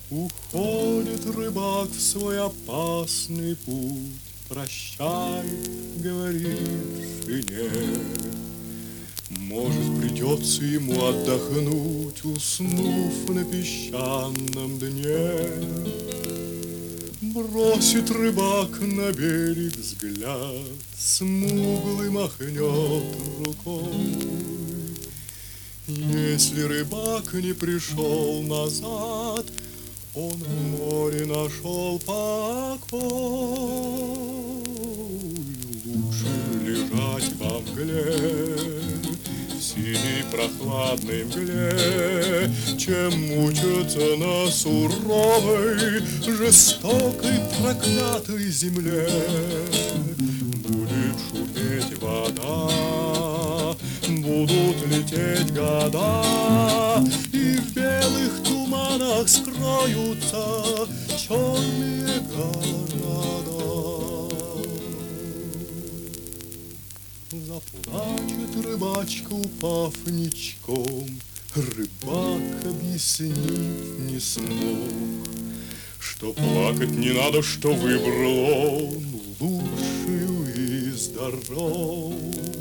Уходит рыбак в свой опасный путь, прощай, говорит жене. Может, придется ему отдохнуть, уснув на песчаном дне. Бросит рыбак на берег взгляд, смуглый махнет рукой. Если рыбак не пришел назад, он в море нашел покой. Лучше лежать во мгле, в синей прохладной мгле, чем мучиться на суровой, жестокой, проклятой земле. Будет шуметь вода, будут лететь года, и в белых туманах скроются черные города. Заплачет рыбачка, упав ничком, рыбак объяснить не смог, что плакать не надо, что выбрал он лучшую из дорог.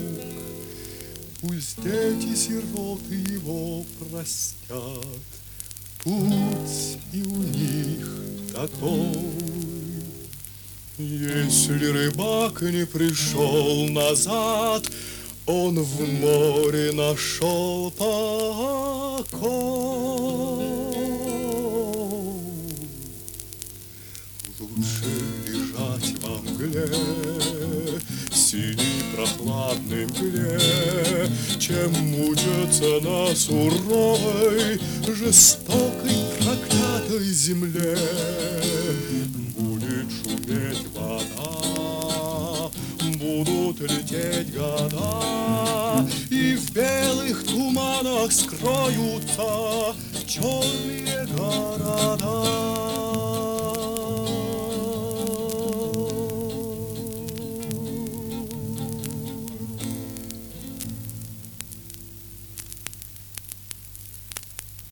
Пусть дети-сироты его простят, путь и у них такой. Если рыбак не пришел назад, он в море нашел покой. Лучше лежать во мгле, в синей прохладной мгле, чем мучиться на суровой, жестокой, проклятой земле. Будет шуметь вода, будут лететь года, и в белых туманах скроются черные города.